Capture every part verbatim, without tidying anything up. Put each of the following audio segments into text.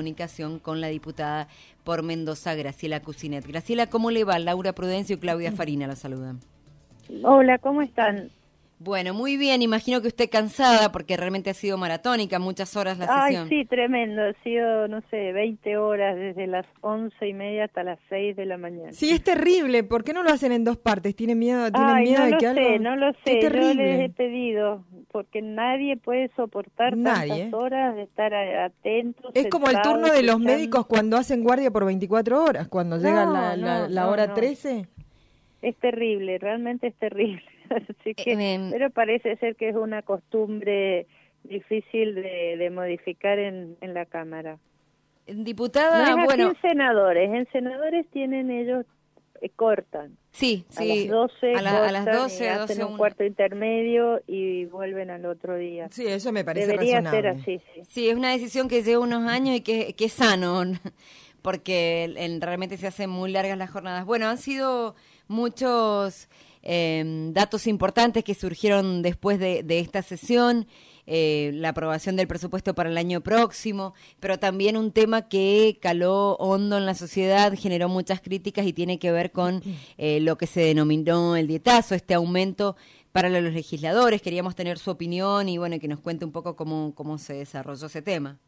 comunicación con la diputada por Mendoza, Graciela Cusinet. Graciela, ¿cómo le va? Laura Prudencio y Claudia Farina la saludan. Hola, ¿cómo están? Bueno, muy bien, imagino que usted cansada porque realmente ha sido maratónica, muchas horas la Ay, sesión. sí, tremendo, ha sido, no sé, veinte horas desde las once y media hasta las seis de la mañana. Sí, es terrible, ¿por qué no lo hacen en dos partes? ¿Tienen miedo, tienen Ay, miedo no de lo que sé, algo...? no lo Qué sé, yo terrible. les he pedido, porque nadie puede soportar Nadie. tantas horas de estar a- atentos, Es como el turno de los médicos cuando hacen guardia por veinticuatro horas, cuando no, llega la, la, no, la no, hora no. trece. Es terrible, realmente es terrible. Así que, Eh, pero parece ser que es una costumbre difícil de, de modificar en, en la Cámara. Diputada, No es así bueno... en senadores, en senadores tienen ellos, eh, cortan. Sí, A sí, las doce a, la- cortan a las doce, y hacen doce, un una. cuarto intermedio y vuelven al otro día. Sí, eso me parece Debería razonable. ser así, sí. Sí, es una decisión que lleva unos años y que, que es sano, porque en- realmente se hacen muy largas las jornadas. Bueno, han sido muchos eh, datos importantes que surgieron después de, de esta sesión, eh, la aprobación del presupuesto para el año próximo, pero también un tema que caló hondo en la sociedad, generó muchas críticas y tiene que ver con eh, lo que se denominó el dietazo, este aumento para los legisladores. Queríamos tener su opinión y bueno, que nos cuente un poco cómo, cómo se desarrolló ese tema.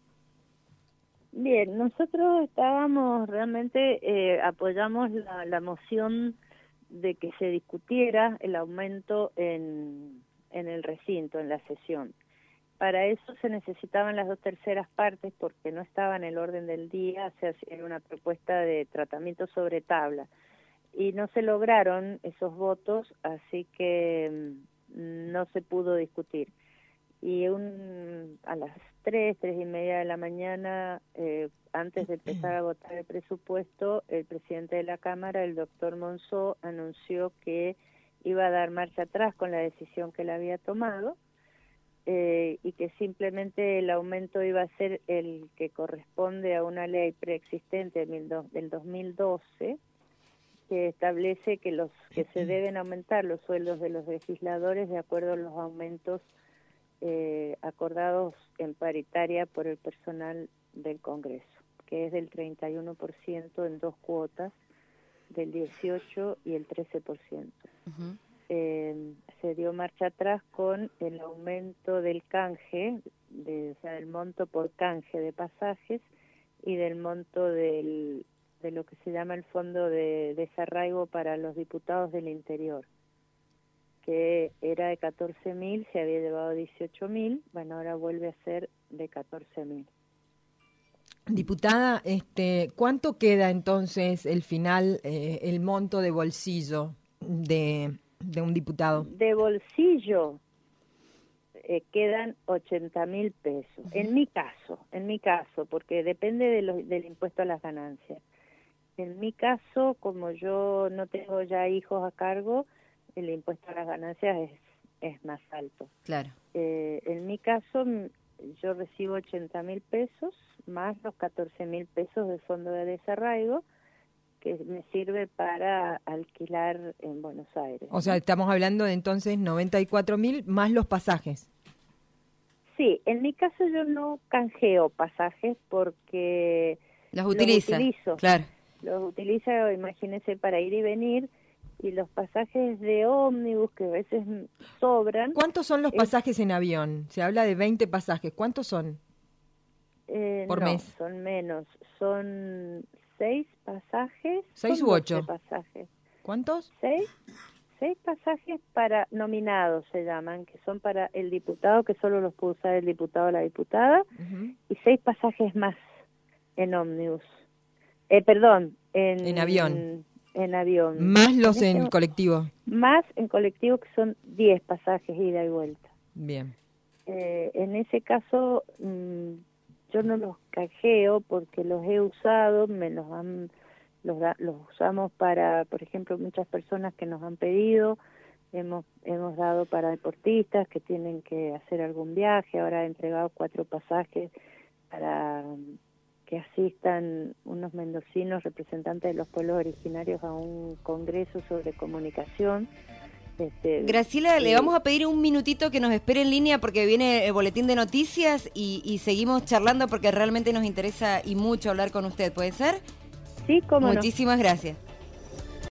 Bien, nosotros estábamos realmente, eh, apoyamos la, la moción de que se discutiera el aumento en, en el recinto, en la sesión. Para eso se necesitaban las dos terceras partes porque no estaba en el orden del día, o sea, era una propuesta de tratamiento sobre tabla. Y no se lograron esos votos, así que mm, no se pudo discutir. Y un, a las tres, tres y media de la mañana, eh, antes de empezar a votar el presupuesto, el presidente de la Cámara, el doctor Monzó, anunció que iba a dar marcha atrás con la decisión que él había tomado, eh, y que simplemente el aumento iba a ser el que corresponde a una ley preexistente del dos mil doce, que establece que los que se deben aumentar los sueldos de los legisladores de acuerdo a los aumentos eh, acordados en paritaria por el personal del Congreso, que es del treinta y uno por ciento en dos cuotas, del dieciocho y el trece por ciento. Uh-huh. Eh, se dio marcha atrás con el aumento del canje, de, o sea, del monto por canje de pasajes y del monto del, de lo que se llama el Fondo de Desarraigo para los Diputados del Interior, que era de catorce mil, se había llevado dieciocho mil, bueno, ahora vuelve a ser de catorce mil. Diputada, este, ¿cuánto queda entonces el final, eh, el monto de bolsillo de, de un diputado? De bolsillo eh, quedan ochenta mil pesos, uh-huh. en mi caso, en mi caso, porque depende de los, del impuesto a las ganancias. En mi caso, como yo no tengo ya hijos a cargo, el impuesto a las ganancias es, es más alto. Claro. Eh, en mi caso, yo recibo ochenta mil pesos, más los catorce mil pesos del Fondo de Desarraigo, que me sirve para alquilar en Buenos Aires. O sea, estamos hablando de entonces noventa y cuatro mil más los pasajes. Sí, en mi caso yo no canjeo pasajes porque los utiliza, los utilizo. Claro. Los utilizo, imagínense, para ir y venir, y los pasajes de ómnibus que a veces sobran. ¿Cuántos son los es, pasajes en avión? Se habla de veinte pasajes. ¿Cuántos son eh, por no, mes? Son menos. Son seis pasajes. ¿Seis son u ocho? Pasajes. ¿Cuántos? Seis. Seis pasajes para nominados se llaman, que son para el diputado, que solo los puede usar el diputado o la diputada, uh-huh. y seis pasajes más en ómnibus. Eh, perdón, en, en avión. En avión. Más los en, en este, colectivo. Más en colectivo, que son diez pasajes ida y vuelta. Bien. Eh, en ese caso, mmm, yo no los canjeo porque los he usado, me los han, los, da, los usamos para, por ejemplo, muchas personas que nos han pedido, hemos hemos dado para deportistas que tienen que hacer algún viaje. Ahora he entregado cuatro pasajes para que asistan unos mendocinos representantes de los pueblos originarios a un congreso sobre comunicación, Este, Graciela, eh, le vamos a pedir un minutito que nos espere en línea porque viene el boletín de noticias y, y seguimos charlando porque realmente nos interesa y mucho hablar con usted, ¿puede ser? Sí, cómo no. Muchísimas gracias.